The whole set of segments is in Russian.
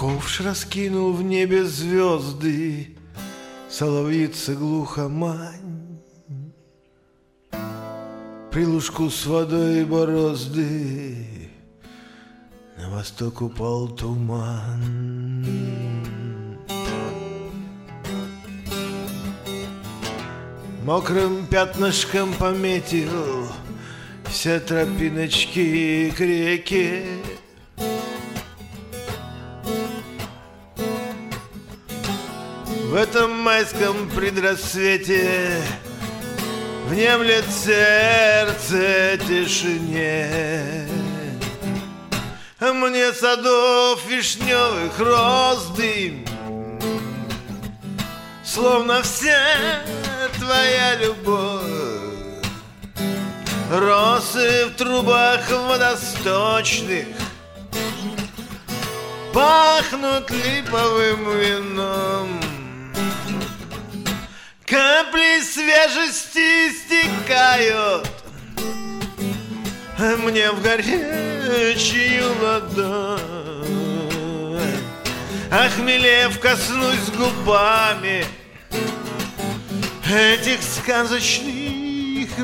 Ковш раскинул в небе звезды, соловьица глухомань, прилужку с водой борозды, на восток упал туман. Мокрым пятнышком пометил все тропиночки к реке. В этом майском предрассвете внемлет сердце тишине. Мне садов вишневых роздым, словно вся твоя любовь. Росы в трубах водосточных пахнут липовым вином. Капли свежести стекают мне в горячую ладонь. Охмелев, коснусь губами этих сказочных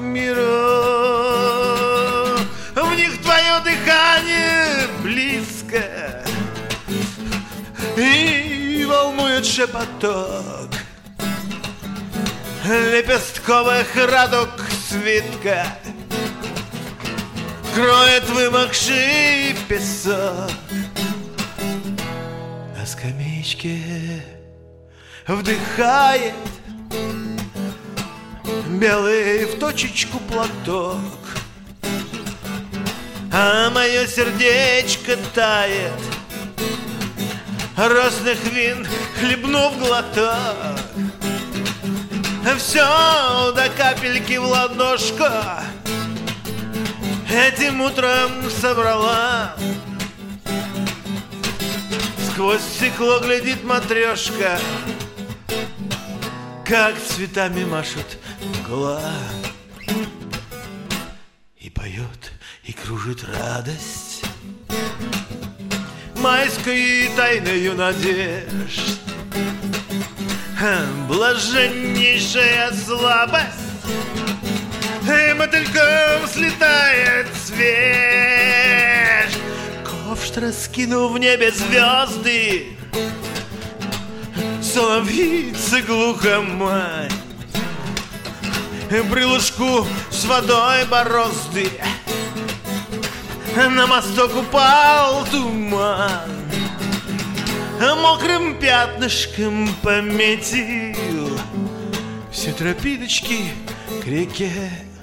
миров. В них твое дыхание близко и волнует шепоток лепестковых радуг свитка, кроет вымокший песок. На скамеечке вдыхает белый в точечку платок, а мое сердечко тает, росных вин хлебнув глоток. Все до капельки в ладошку этим утром собрала. Сквозь стекло глядит матрешка, как цветами машет мгла, и поет, и кружит радость майской тайною надежд. Блаженнейшая слабость и мотыльком слетает свеж. Ковш раскинул в небе звезды, соловьица глухомань, прилужку с водой борозды, на мосток упал туман. Мокрым пятнышком пометил все тропиночки к реке.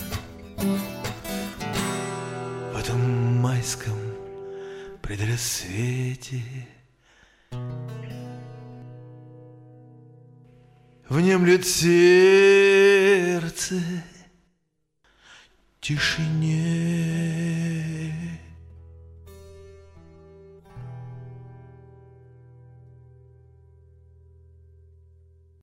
В этом майском предрассвете внемлет сердце тишине.